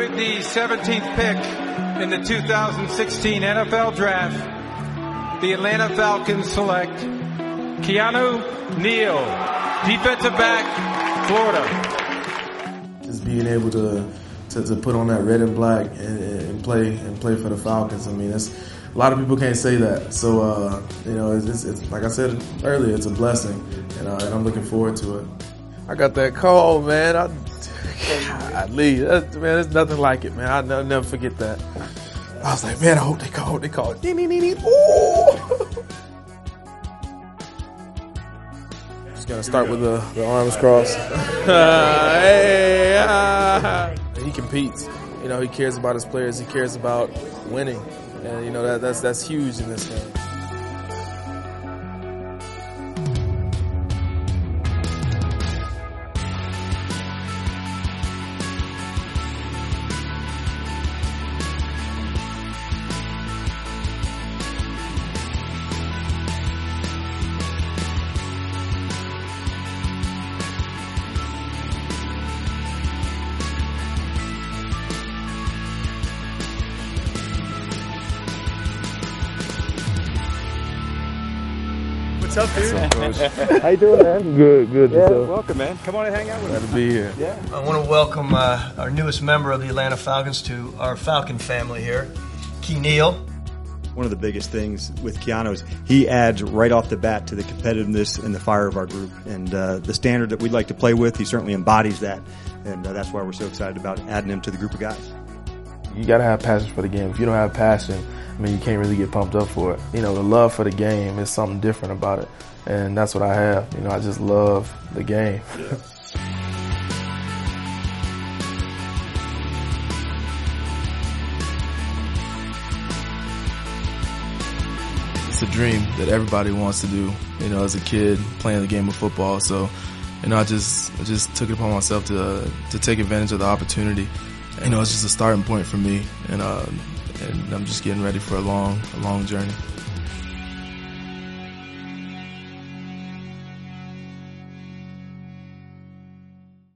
With the 17th pick in the 2016 NFL Draft, the Atlanta Falcons select Keanu Neal, defensive back, Florida. Just being able to put on that red and black and play for the Falcons. I mean, a lot of people can't say that. So it's like I said earlier, it's a blessing, and I'm looking forward to it. I got that call, man. Golly, man, there's nothing like it, man. I'll never forget that. I was like, man, I hope they call. They call. Ooh. Just gonna start with the arms crossed. He competes. You know, he cares about his players. He cares about winning, and you know that's huge in this game. What's up, dude? How you doing, man? Good. Yeah, welcome, man. Come on and hang out with us. Glad to be here. Yeah. I want to welcome our newest member of the Atlanta Falcons to our Falcon family here, Key Neal. One of the biggest things with Keanu is he adds right off the bat to the competitiveness and the fire of our group. And the standard that we'd like to play with, he certainly embodies that. And that's why we're so excited about adding him to the group of guys. You got to have passion for the game. If you don't have passion, I mean, you can't really get pumped up for it. You know, the love for the game is something different about it. And that's what I have. You know, I just love the game. Yeah. It's a dream that everybody wants to do, you know, as a kid playing the game of football. So, you know, I just took it upon myself to take advantage of the opportunity. You know, it's just a starting point for me, and I'm just getting ready for a long journey.